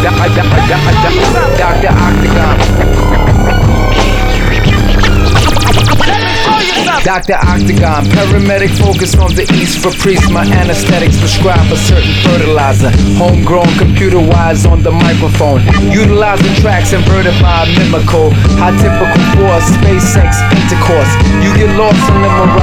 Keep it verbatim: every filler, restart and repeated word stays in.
Doctor Octagon. Doctor Octagon, paramedic focus from the east for priests. My anesthetics prescribe a certain fertilizer. Homegrown, computer-wise on the microphone. Utilizing tracks inverted by a mimical. High typical force, SpaceX intercourse. You get lost in limo